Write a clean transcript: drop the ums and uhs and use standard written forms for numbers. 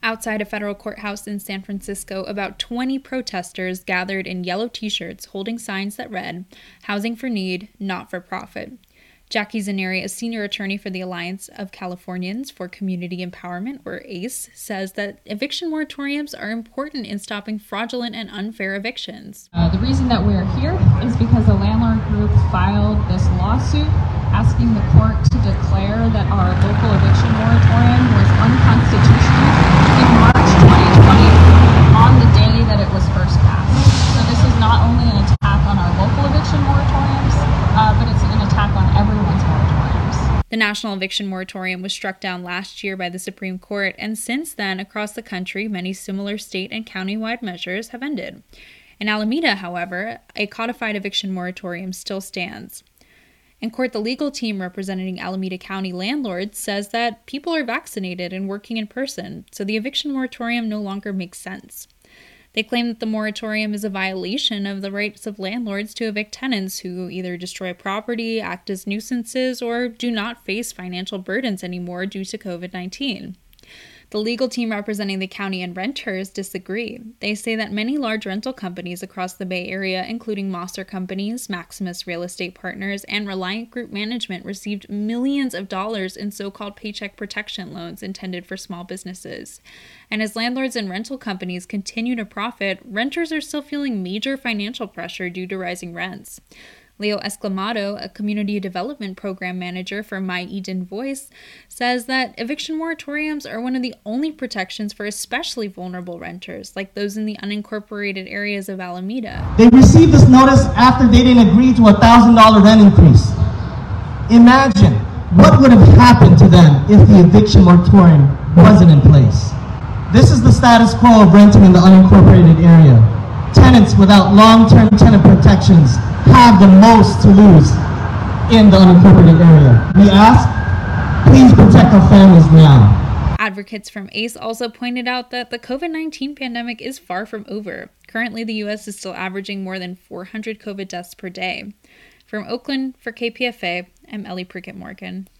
Outside a federal courthouse in San Francisco, about 20 protesters gathered in yellow t-shirts holding signs that read, "Housing for Need, Not for Profit." Jackie Zanieri, a senior attorney for the Alliance of Californians for Community Empowerment, or ACE, says that eviction moratoriums are important in stopping fraudulent and unfair evictions. The reason that we're here is because the landlord group filed this lawsuit asking the court to declare that our local eviction moratorium was unconstitutional in March 2020 on the day that it was first passed. So this is not only an attack on our local eviction moratoriums, but it's an attack on everyone's moratoriums. The national eviction moratorium was struck down last year by the Supreme Court, and since then, across the country, many similar state and county-wide measures have ended. In Alameda, however, a codified eviction moratorium still stands. In court, the legal team representing Alameda County landlords says that people are vaccinated and working in person, so the eviction moratorium no longer makes sense. They claim that the moratorium is a violation of the rights of landlords to evict tenants who either destroy property, act as nuisances, or do not face financial burdens anymore due to COVID-19. The legal team representing the county and renters disagree. They say that many large rental companies across the Bay Area, including Mosser Companies, Maximus Real Estate Partners, and Reliant Group Management, received millions of dollars in so-called paycheck protection loans intended for small businesses. And as landlords and rental companies continue to profit, renters are still feeling major financial pressure due to rising rents. Leo Esclamado, a community development program manager for My Eden Voice, says that eviction moratoriums are one of the only protections for especially vulnerable renters, like those in the unincorporated areas of Alameda. They received this notice after they didn't agree to a $1,000 rent increase. Imagine what would have happened to them if the eviction moratorium wasn't in place. This is the status quo of renting in the unincorporated area. Tenants without long-term tenant protections have the most to lose in the unincorporated area. We ask, please protect our families now. Advocates from ACE also pointed out that the COVID-19 pandemic is far from over. Currently, the U.S. is still averaging more than 400 COVID deaths per day. From Oakland, for KPFA, I'm Ellie Prickett Morgan.